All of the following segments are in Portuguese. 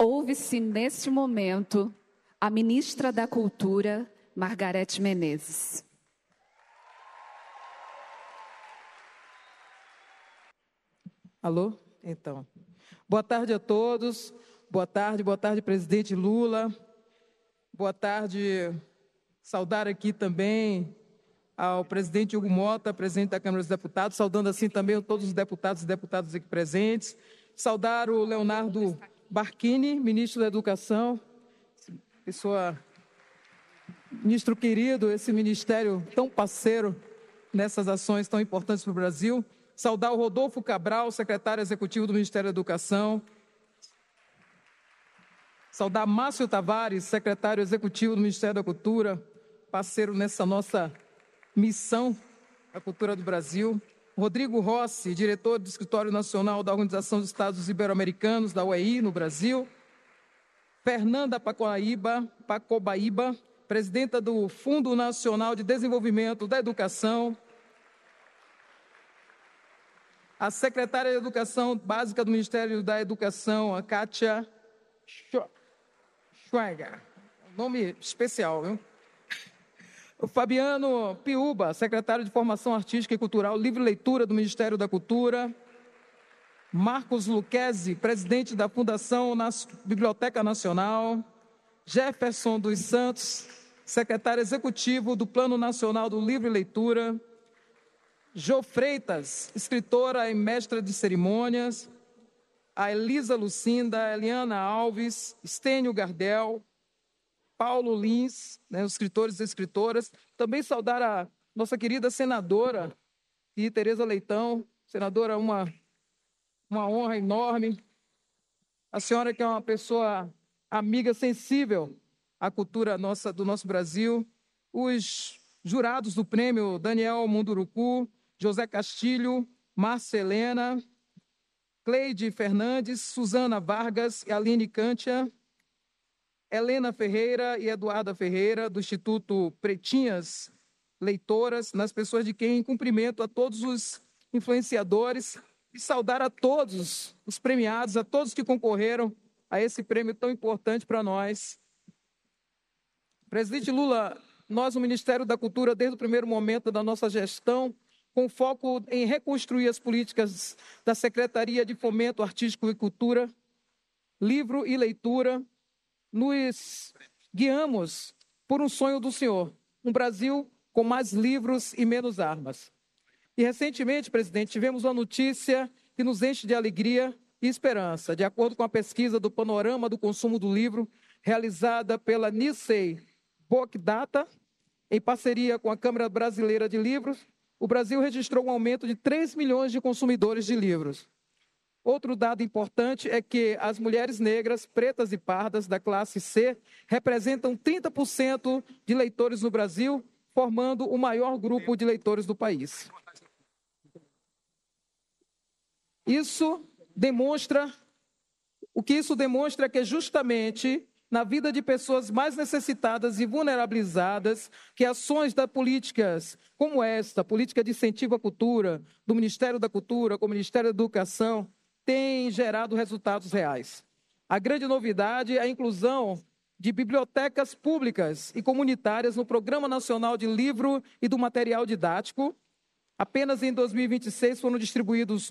Ouve-se neste momento a ministra da Cultura, Margarete Menezes. Alô? Então. Boa tarde a todos. Boa tarde, presidente Lula. Boa tarde. Saudar aqui também ao presidente Hugo Mota, presidente da Câmara dos Deputados, saudando assim também todos os deputados e deputadas aqui presentes. Saudar o Leonardo Barquini, ministro da Educação, ministro querido, esse ministério tão parceiro nessas ações tão importantes para o Brasil. Saudar o Rodolfo Cabral, secretário executivo do Ministério da Educação. Saudar Márcio Tavares, secretário executivo do Ministério da Cultura, parceiro nessa nossa missão da cultura do Brasil. Rodrigo Rossi, diretor do Escritório Nacional da Organização dos Estados Ibero-Americanos, da UEI, no Brasil. Fernanda Pacobaíba, presidenta do Fundo Nacional de Desenvolvimento da Educação. A secretária de Educação Básica do Ministério da Educação, a Kátia Schweiger. Nome especial, viu? O Fabiano Piuba, secretário de Formação Artística e Cultural, Livre Leitura do Ministério da Cultura. Marcos Lucchesi, presidente da Fundação Biblioteca Nacional. Jefferson dos Santos, secretário executivo do Plano Nacional do Livre Leitura. Jô Freitas, escritora e mestra de cerimônias. A Elisa Lucinda, Eliana Alves, Estênio Gardel, Paulo Lins, os escritores e escritoras. Também saudar a nossa querida senadora, e Tereza Leitão, senadora, uma honra enorme. A senhora que é uma pessoa amiga, sensível à cultura do nosso Brasil. Os jurados do prêmio, Daniel Munduruku, José Castilho, Márcia Helena, Cleide Fernandes, Suzana Vargas e Aline Cantia, Helena Ferreira e Eduarda Ferreira, do Instituto Pretinhas Leitoras, nas pessoas de quem cumprimento a todos os influenciadores e saudar a todos os premiados, a todos que concorreram a esse prêmio tão importante para nós. Presidente Lula, nós, o Ministério da Cultura, desde o primeiro momento da nossa gestão, com foco em reconstruir as políticas da Secretaria de Fomento Artístico e Cultura, Livro e Leitura, nos guiamos por um sonho do senhor, um Brasil com mais livros e menos armas. E recentemente, presidente, tivemos uma notícia que nos enche de alegria e esperança. De acordo com a pesquisa do Panorama do Consumo do Livro, realizada pela Nissei Book Data, em parceria com a Câmara Brasileira de Livros, o Brasil registrou um aumento de 3 milhões de consumidores de livros. Outro dado importante é que as mulheres negras, pretas e pardas da classe C representam 30% de leitores no Brasil, formando o maior grupo de leitores do país. O que isso demonstra é que justamente na vida de pessoas mais necessitadas e vulnerabilizadas, que ações das políticas como esta, política de incentivo à cultura, do Ministério da Cultura, com o Ministério da Educação, têm gerado resultados reais. A grande novidade é a inclusão de bibliotecas públicas e comunitárias no Programa Nacional de Livro e do Material Didático. Apenas em 2026 foram distribuídos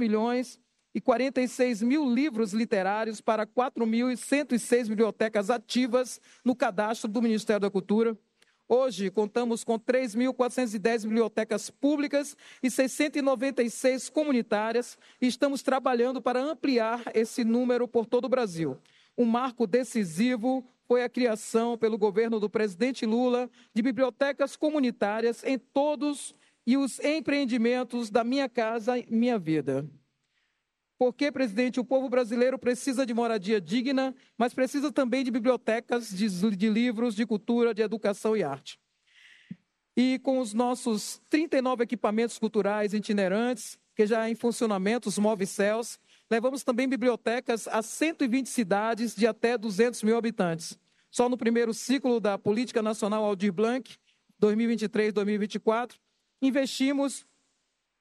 2.046.000 livros literários para 4.106 bibliotecas ativas no cadastro do Ministério da Cultura. Hoje, contamos com 3.410 bibliotecas públicas e 696 comunitárias e estamos trabalhando para ampliar esse número por todo o Brasil. Um marco decisivo foi a criação pelo governo do presidente Lula de bibliotecas comunitárias em todos os empreendimentos da Minha Casa Minha Vida. Porque, presidente, o povo brasileiro precisa de moradia digna, mas precisa também de bibliotecas, de livros, de cultura, de educação e arte. E com os nossos 39 equipamentos culturais itinerantes, que já em funcionamento, os Movicels, levamos também bibliotecas a 120 cidades de até 200 mil habitantes. Só no primeiro ciclo da Política Nacional Aldir Blanc, 2023-2024, investimos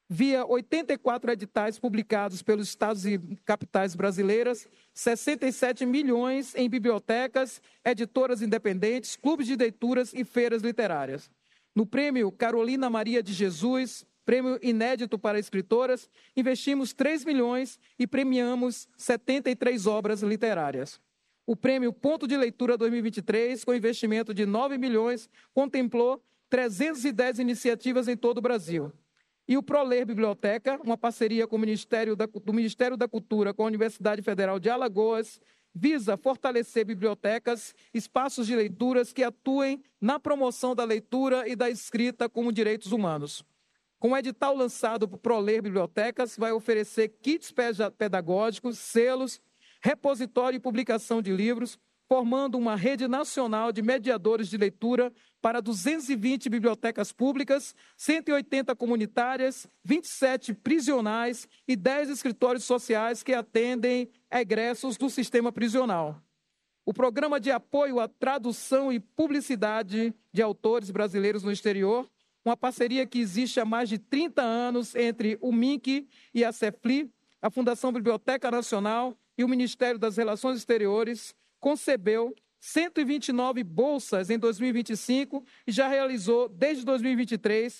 via 84 editais publicados pelos estados e capitais brasileiras, 67 milhões em bibliotecas, editoras independentes, clubes de leituras e feiras literárias. No prêmio Carolina Maria de Jesus, prêmio inédito para escritoras, investimos 3 milhões e premiamos 73 obras literárias. O prêmio Ponto de Leitura 2023, com investimento de 9 milhões, contemplou 310 iniciativas em todo o Brasil. E o ProLer Biblioteca, uma parceria com o do Ministério da Cultura com a Universidade Federal de Alagoas, visa fortalecer bibliotecas, espaços de leituras que atuem na promoção da leitura e da escrita como direitos humanos. Com o edital lançado por ProLer Bibliotecas, vai oferecer kits pedagógicos, selos, repositório e publicação de livros, formando uma rede nacional de mediadores de leitura para 220 bibliotecas públicas, 180 comunitárias, 27 prisionais e 10 escritórios sociais que atendem egressos do sistema prisional. O programa de apoio à tradução e publicidade de autores brasileiros no exterior, uma parceria que existe há mais de 30 anos entre o MINC e a CEFLI, a Fundação Biblioteca Nacional e o Ministério das Relações Exteriores, concebeu 129 bolsas em 2025 e já realizou, desde 2023,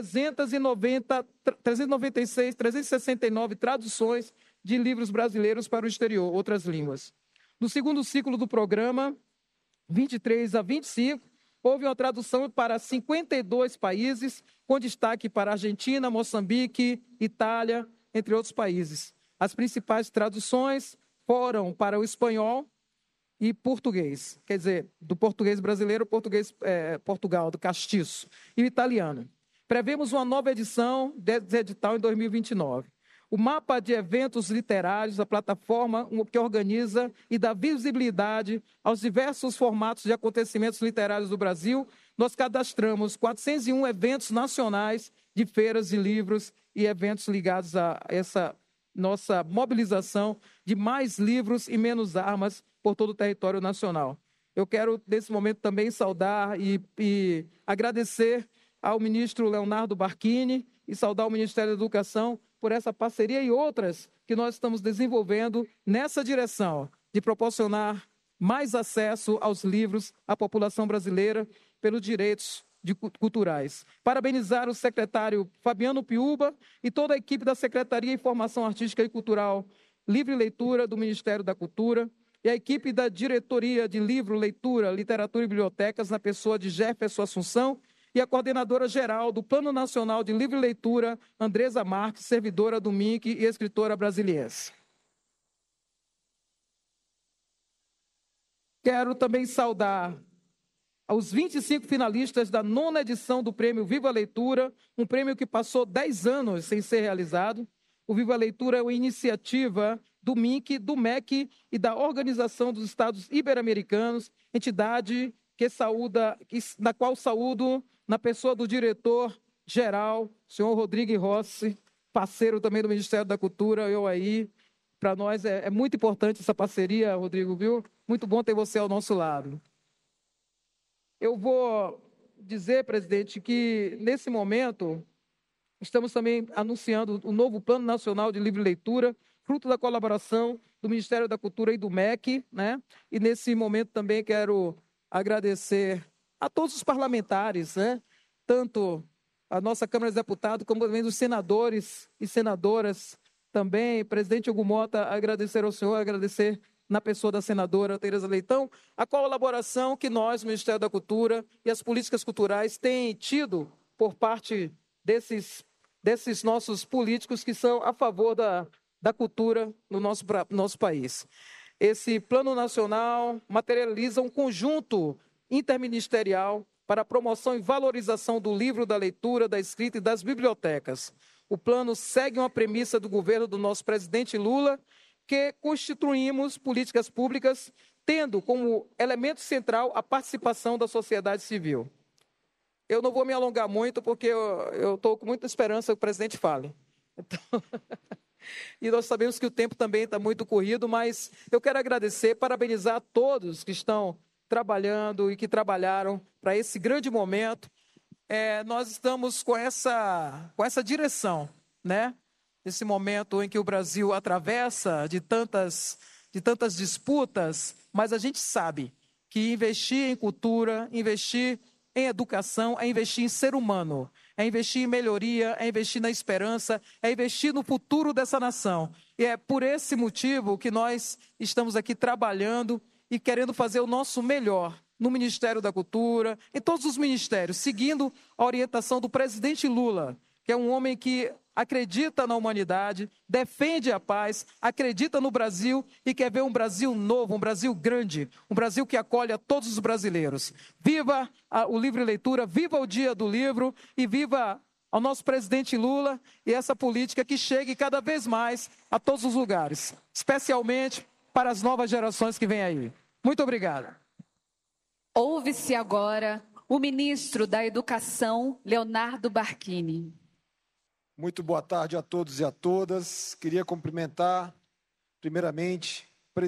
369 traduções de livros brasileiros para o exterior, outras línguas. No segundo ciclo do programa, 23 a 25, houve uma tradução para 52 países, com destaque para Argentina, Moçambique, Itália, entre outros países. As principais traduções foram para o espanhol e português, quer dizer, do português brasileiro, português Portugal, do castiço, e o italiano. Prevemos uma nova edição desse edital em 2029. O mapa de eventos literários, a plataforma que organiza e dá visibilidade aos diversos formatos de acontecimentos literários do Brasil, nós cadastramos 401 eventos nacionais de feiras de livros e eventos ligados a essa nossa mobilização de mais livros e menos armas por todo o território nacional. Eu quero, nesse momento, também saudar e agradecer ao ministro Leonardo Barquini e saudar o Ministério da Educação por essa parceria e outras que nós estamos desenvolvendo nessa direção de proporcionar mais acesso aos livros à população brasileira pelos direitos culturais. Parabenizar o secretário Fabiano Piuba e toda a equipe da Secretaria de Informação Artística e Cultural Livre Leitura do Ministério da Cultura e a equipe da Diretoria de Livro, Leitura, Literatura e Bibliotecas na pessoa de Jefferson Assunção e a coordenadora geral do Plano Nacional de Livre Leitura, Andresa Marques, servidora do MINC e escritora brasiliense. Quero também saudar aos 25 finalistas da 9ª edição do Prêmio Viva a Leitura, um prêmio que passou 10 anos sem ser realizado. O Viva a Leitura é uma iniciativa do MINC, do MEC e da Organização dos Estados Ibero-Americanos, entidade na qual saúdo, na pessoa do diretor-geral, senhor Rodrigo Rossi, parceiro também do Ministério da Cultura, eu aí. Para nós é muito importante essa parceria, Rodrigo, viu? Muito bom ter você ao nosso lado. Eu vou dizer, presidente, que nesse momento estamos também anunciando o novo Plano Nacional de Livre Leitura, fruto da colaboração do Ministério da Cultura e do MEC, né? E nesse momento também quero agradecer a todos os parlamentares, né? Tanto a nossa Câmara dos Deputados, como também os senadores e senadoras também. Presidente Hugo Mota, agradecer ao senhor, agradecer na pessoa da senadora Tereza Leitão, a colaboração que nós, Ministério da Cultura e as políticas culturais, têm tido por parte desses nossos políticos que são a favor da cultura no nosso país. Esse Plano Nacional materializa um conjunto interministerial para a promoção e valorização do livro, da leitura, da escrita e das bibliotecas. O plano segue uma premissa do governo do nosso presidente Lula, que constituímos políticas públicas tendo como elemento central a participação da sociedade civil. Eu não vou me alongar muito, porque eu estou com muita esperança que o presidente fale. Então, e nós sabemos que o tempo também está muito corrido, mas eu quero agradecer, parabenizar a todos que estão trabalhando e que trabalharam para esse grande momento. Nós estamos com essa direção né? Nesse momento em que o Brasil atravessa de tantas disputas, mas a gente sabe que investir em cultura, investir em educação, é investir em ser humano, é investir em melhoria, é investir na esperança, é investir no futuro dessa nação. E é por esse motivo que nós estamos aqui trabalhando e querendo fazer o nosso melhor no Ministério da Cultura, em todos os ministérios, seguindo a orientação do presidente Lula, que é um homem que acredita na humanidade, defende a paz, acredita no Brasil e quer ver um Brasil novo, um Brasil grande, um Brasil que acolhe a todos os brasileiros. Viva o Livre Leitura, viva o Dia do Livro e viva ao nosso presidente Lula e essa política que chegue cada vez mais a todos os lugares, especialmente para as novas gerações que vêm aí. Muito obrigado. Ouve-se agora o ministro da Educação, Leonardo Barquini. Muito boa tarde a todos e a todas. Queria cumprimentar, primeiramente,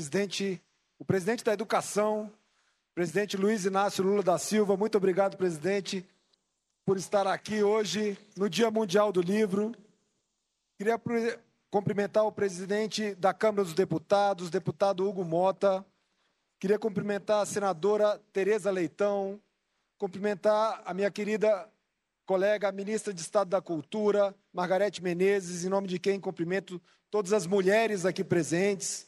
o presidente da Educação, presidente Luiz Inácio Lula da Silva. Muito obrigado, presidente, por estar aqui hoje, no Dia Mundial do Livro. Queria cumprimentar o presidente da Câmara dos Deputados, deputado Hugo Mota. Queria cumprimentar a senadora Tereza Leitão, cumprimentar a minha querida colega, a ministra de Estado da Cultura, Margarete Menezes, em nome de quem cumprimento todas as mulheres aqui presentes.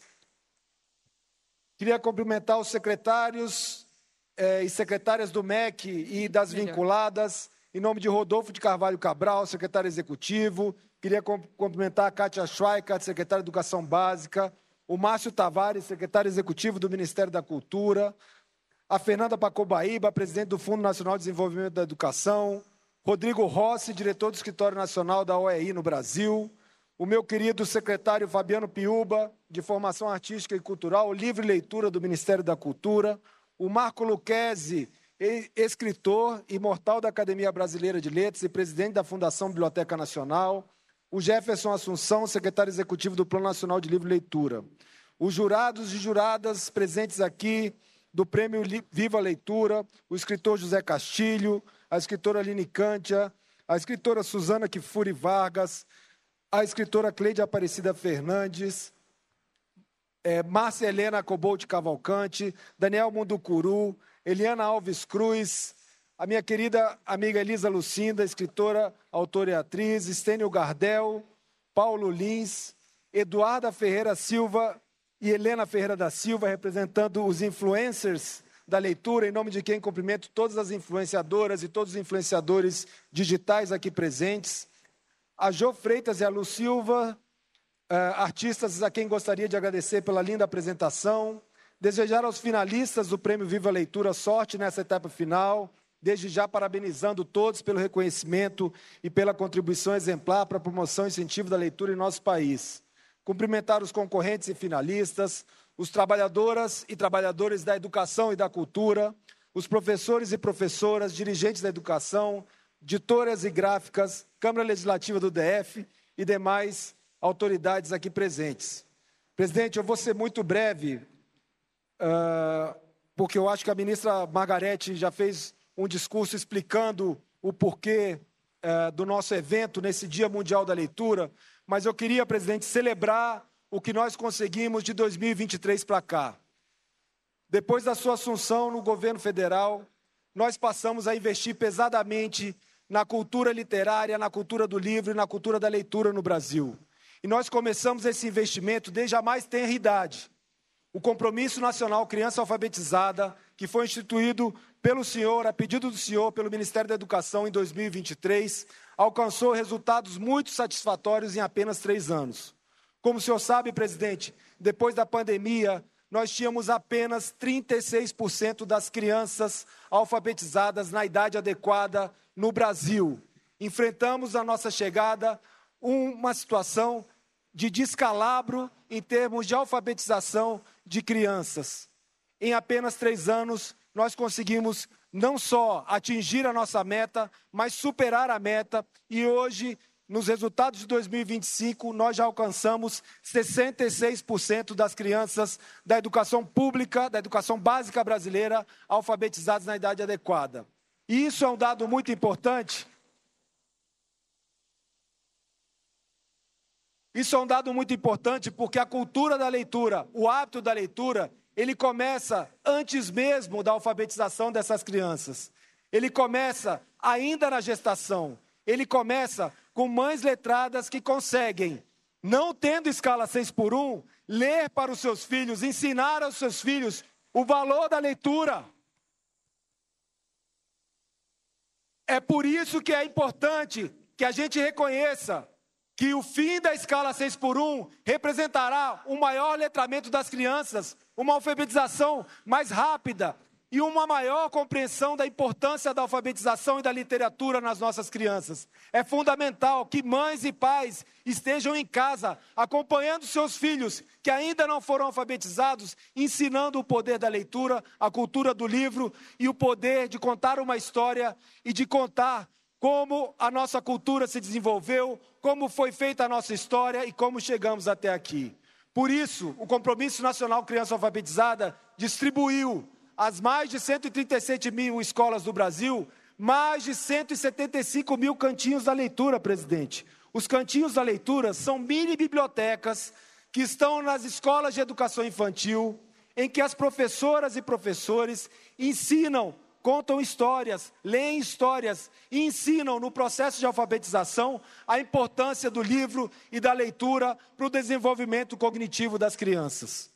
Queria cumprimentar os secretários e secretárias do MEC e das vinculadas, em nome de Rodolfo de Carvalho Cabral, secretário executivo. Queria cumprimentar a Kátia Schweikart, secretária de Educação Básica, o Márcio Tavares, secretário executivo do Ministério da Cultura, a Fernanda Pacobaíba, presidente do Fundo Nacional de Desenvolvimento da Educação, Rodrigo Rossi, diretor do Escritório Nacional da OEI no Brasil, o meu querido secretário Fabiano Piuba, de Formação Artística e Cultural, Livre Leitura do Ministério da Cultura, o Marco Lucchesi, escritor, imortal da Academia Brasileira de Letras e presidente da Fundação Biblioteca Nacional, o Jefferson Assunção, secretário executivo do Plano Nacional de Livre Leitura, os jurados e juradas presentes aqui do Prêmio Viva Leitura, o escritor José Castilho, a escritora Aline Cântia, a escritora Suzana Kifuri Vargas, a escritora Cleide Aparecida Fernandes, Márcia Helena Cobolt Cavalcante, Daniel Munducuru, Eliana Alves Cruz, a minha querida amiga Elisa Lucinda, escritora, autora e atriz, Estênio Gardel, Paulo Lins, Eduarda Ferreira Silva e Helena Ferreira da Silva, representando os influencers da leitura, em nome de quem cumprimento todas as influenciadoras e todos os influenciadores digitais aqui presentes, a Jo Freitas e a Lu Silva, artistas a quem gostaria de agradecer pela linda apresentação, desejar aos finalistas do Prêmio Viva Leitura sorte nessa etapa final, desde já parabenizando todos pelo reconhecimento e pela contribuição exemplar para a promoção e incentivo da leitura em nosso país. Cumprimentar os concorrentes e finalistas, os trabalhadoras e trabalhadores da educação e da cultura, os professores e professoras, dirigentes da educação, editoras e gráficas, Câmara Legislativa do DF e demais autoridades aqui presentes. Presidente, eu vou ser muito breve, porque eu acho que a ministra Margarete já fez um discurso explicando o porquê do nosso evento nesse Dia Mundial da Leitura, mas eu queria, presidente, celebrar o que nós conseguimos de 2023 para cá. Depois da sua assunção no governo federal, nós passamos a investir pesadamente na cultura literária, na cultura do livro e na cultura da leitura no Brasil. E nós começamos esse investimento desde a mais tenra idade. O Compromisso Nacional Criança Alfabetizada, que foi instituído pelo senhor, a pedido do senhor, pelo Ministério da Educação em 2023, alcançou resultados muito satisfatórios em apenas 3 anos. Como o senhor sabe, presidente, depois da pandemia, nós tínhamos apenas 36% das crianças alfabetizadas na idade adequada no Brasil. Enfrentamos à nossa chegada uma situação de descalabro em termos de alfabetização de crianças. Em apenas 3 anos, nós conseguimos não só atingir a nossa meta, mas superar a meta. E hoje, nos resultados de 2025, nós já alcançamos 66% das crianças da educação pública, da educação básica brasileira, alfabetizadas na idade adequada. E isso é um dado muito importante. Isso é um dado muito importante porque a cultura da leitura, o hábito da leitura, ele começa antes mesmo da alfabetização dessas crianças. Ele começa ainda na gestação. Ele começa com mães letradas que conseguem, não tendo escala 6x1, ler para os seus filhos, ensinar aos seus filhos o valor da leitura. É por isso que é importante que a gente reconheça que o fim da escala 6x1 representará um maior letramento das crianças, uma alfabetização mais rápida e uma maior compreensão da importância da alfabetização e da literatura nas nossas crianças. É fundamental que mães e pais estejam em casa, acompanhando seus filhos que ainda não foram alfabetizados, ensinando o poder da leitura, a cultura do livro e o poder de contar uma história e de contar como a nossa cultura se desenvolveu, como foi feita a nossa história e como chegamos até aqui. Por isso, o Compromisso Nacional Criança Alfabetizada distribuiu às mais de 137 mil escolas do Brasil, mais de 175 mil cantinhos da leitura, presidente. Os cantinhos da leitura são mini bibliotecas que estão nas escolas de educação infantil, em que as professoras e professores ensinam, contam histórias, leem histórias e ensinam no processo de alfabetização a importância do livro e da leitura para o desenvolvimento cognitivo das crianças.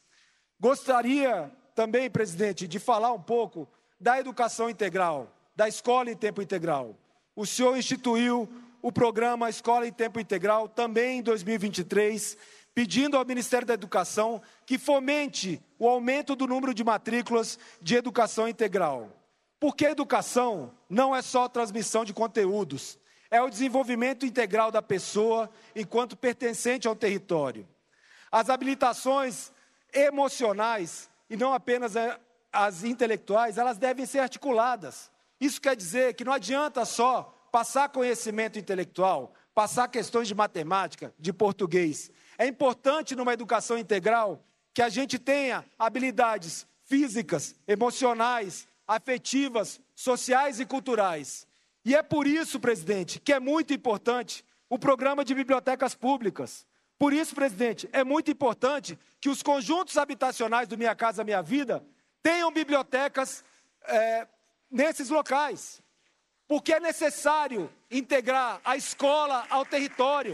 Gostaria também, presidente, de falar um pouco da educação integral, da escola em tempo integral. O senhor instituiu o programa Escola em Tempo Integral também em 2023, pedindo ao Ministério da Educação que fomente o aumento do número de matrículas de educação integral. Porque a educação não é só transmissão de conteúdos, é o desenvolvimento integral da pessoa enquanto pertencente ao território. As habilitações emocionais, e não apenas as intelectuais, elas devem ser articuladas. Isso quer dizer que não adianta só passar conhecimento intelectual, passar questões de matemática, de português. É importante numa educação integral que a gente tenha habilidades físicas, emocionais, afetivas, sociais e culturais. E é por isso, presidente, que é muito importante o programa de bibliotecas públicas. Por isso, presidente, é muito importante que os conjuntos habitacionais do Minha Casa Minha Vida tenham bibliotecas nesses locais. Porque é necessário integrar a escola ao território.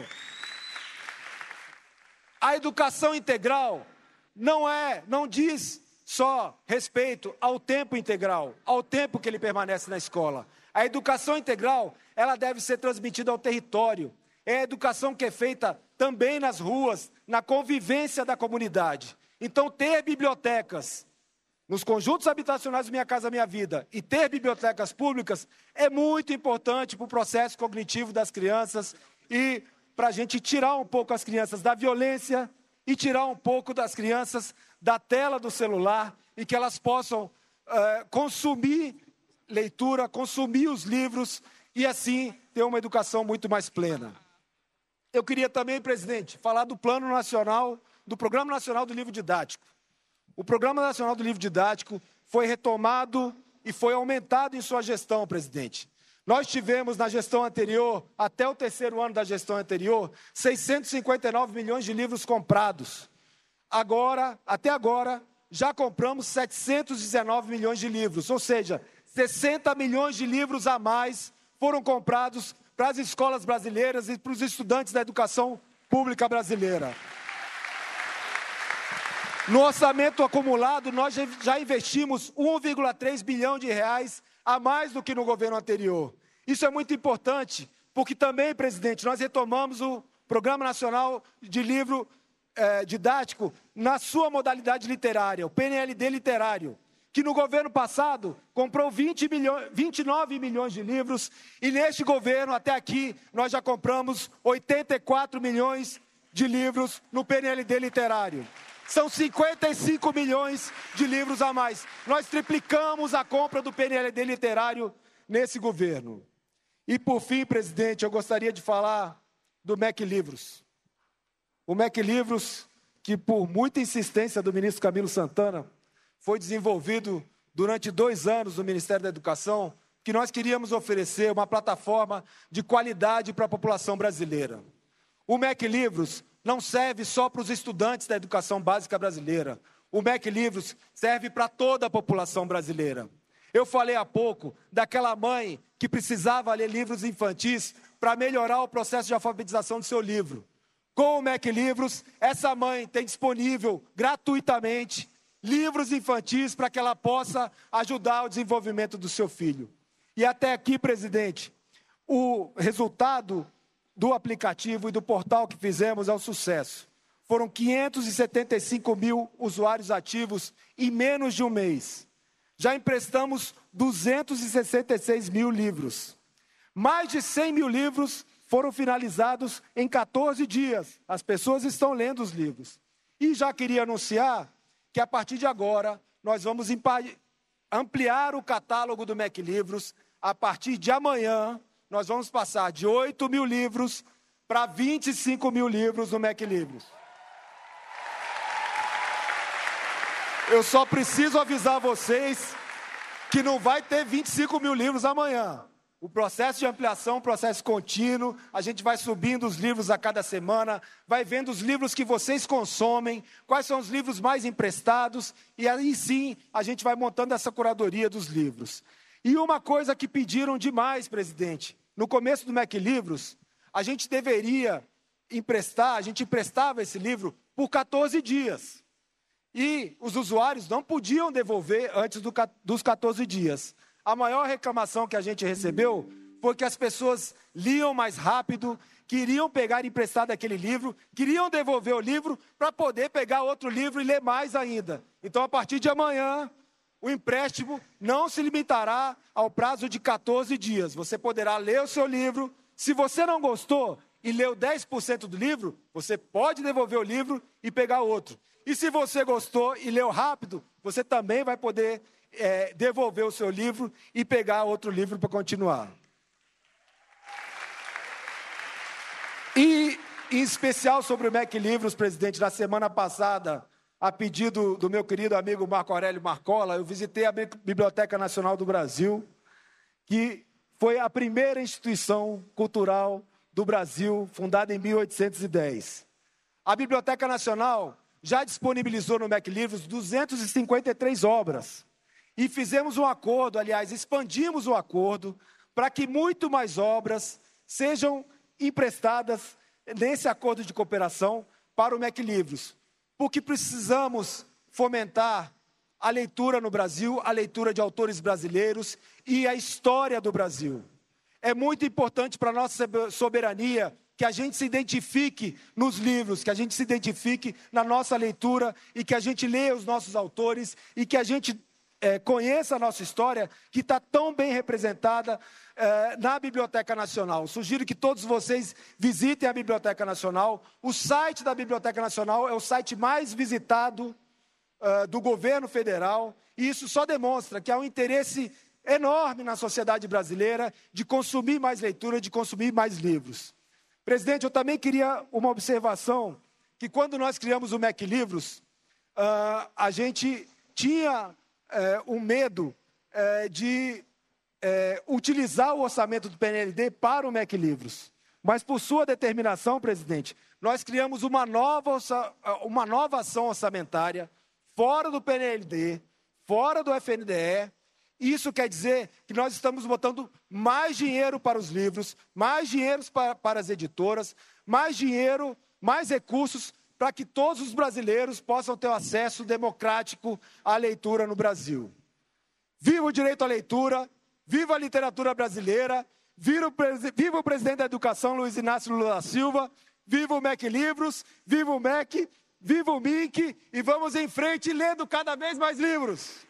A educação integral não diz só respeito ao tempo integral, ao tempo que ele permanece na escola. A educação integral, ela deve ser transmitida ao território. É a educação que é feita também nas ruas, na convivência da comunidade. Então, ter bibliotecas nos conjuntos habitacionais do Minha Casa Minha Vida e ter bibliotecas públicas é muito importante para o processo cognitivo das crianças e para a gente tirar um pouco as crianças da violência e tirar um pouco das crianças da tela do celular e que elas possam consumir leitura, consumir os livros e assim ter uma educação muito mais plena. Eu queria também, presidente, falar do Plano Nacional, do Programa Nacional do Livro Didático. O Programa Nacional do Livro Didático foi retomado e foi aumentado em sua gestão, presidente. Nós tivemos na gestão anterior, até o 3º ano da gestão anterior, 659 milhões de livros comprados. Até agora, já compramos 719 milhões de livros, ou seja, 60 milhões de livros a mais foram comprados para as escolas brasileiras e para os estudantes da educação pública brasileira. No orçamento acumulado, nós já investimos 1,3 bilhão de reais a mais do que no governo anterior. Isso é muito importante, porque também, presidente, nós retomamos o Programa Nacional de Livro Didático na sua modalidade literária, o PNLD literário, que no governo passado comprou 29 milhões de livros e neste governo, até aqui, nós já compramos 84 milhões de livros no PNLD literário. São 55 milhões de livros a mais. Nós triplicamos a compra do PNLD literário nesse governo. E por fim, presidente, eu gostaria de falar do MEC Livros. O MEC Livros, que por muita insistência do ministro Camilo Santana, foi desenvolvido durante 2 anos no Ministério da Educação, que nós queríamos oferecer uma plataforma de qualidade para a população brasileira. O MEC Livros não serve só para os estudantes da educação básica brasileira. O MEC Livros serve para toda a população brasileira. Eu falei há pouco daquela mãe que precisava ler livros infantis para melhorar o processo de alfabetização do seu livro. Com o MEC Livros, essa mãe tem disponível gratuitamente livros infantis para que ela possa ajudar o desenvolvimento do seu filho. E até aqui, presidente, o resultado do aplicativo e do portal que fizemos é um sucesso. Foram 575 mil usuários ativos em menos de um mês. Já emprestamos 266 mil livros. Mais de 100 mil livros foram finalizados em 14 dias. As pessoas estão lendo os livros. E já queria anunciar que a partir de agora nós vamos ampliar o catálogo do MEC Livros. A partir de amanhã nós vamos passar de 8 mil livros para 25 mil livros no MEC Livros. Eu só preciso avisar vocês que não vai ter 25 mil livros amanhã. O processo de ampliação é um processo contínuo, a gente vai subindo os livros a cada semana, vai vendo os livros que vocês consomem, quais são os livros mais emprestados, e aí sim a gente vai montando essa curadoria dos livros. E uma coisa que pediram demais, presidente, no começo do MEC Livros, a gente emprestava esse livro por 14 dias. E os usuários não podiam devolver antes dos 14 dias. A maior reclamação que a gente recebeu foi que as pessoas liam mais rápido, queriam pegar emprestado aquele livro, queriam devolver o livro para poder pegar outro livro e ler mais ainda. Então, a partir de amanhã, o empréstimo não se limitará ao prazo de 14 dias. Você poderá ler o seu livro. Se você não gostou e leu 10% do livro, você pode devolver o livro e pegar outro. E se você gostou e leu rápido, você também vai poder devolver o seu livro e pegar outro livro para continuar. E, em especial sobre o MEC Livros, presidente, na semana passada, a pedido do meu querido amigo Marco Aurélio Marcola, eu visitei a Biblioteca Nacional do Brasil, que foi a primeira instituição cultural do Brasil, fundada em 1810. A Biblioteca Nacional já disponibilizou no MEC Livros 253 obras. E fizemos um acordo, aliás, expandimos o acordo para que muito mais obras sejam emprestadas nesse acordo de cooperação para o MEC Livros. Porque precisamos fomentar a leitura no Brasil, a leitura de autores brasileiros e a história do Brasil. É muito importante para a nossa soberania que a gente se identifique nos livros, que a gente se identifique na nossa leitura e que a gente leia os nossos autores e que a gente conheça a nossa história, que está tão bem representada na Biblioteca Nacional. Sugiro que todos vocês visitem a Biblioteca Nacional. O site da Biblioteca Nacional é o site mais visitado do governo federal, e isso só demonstra que há um interesse enorme na sociedade brasileira de consumir mais leitura, de consumir mais livros. Presidente, eu também queria uma observação, que quando nós criamos o MEC Livros, a gente tinha um medo de utilizar o orçamento do PNLD para o MEC Livros. Mas por sua determinação, presidente, nós criamos uma nova ação orçamentária, fora do PNLD, fora do FNDE. Isso quer dizer que nós estamos botando mais dinheiro para os livros, mais dinheiro para as editoras, mais dinheiro, mais recursos para que todos os brasileiros possam ter acesso democrático à leitura no Brasil. Viva o direito à leitura, viva a literatura brasileira, viva o presidente da Educação, Luiz Inácio Lula da Silva, viva o MEC Livros, viva o MEC, viva o MINC, e vamos em frente lendo cada vez mais livros.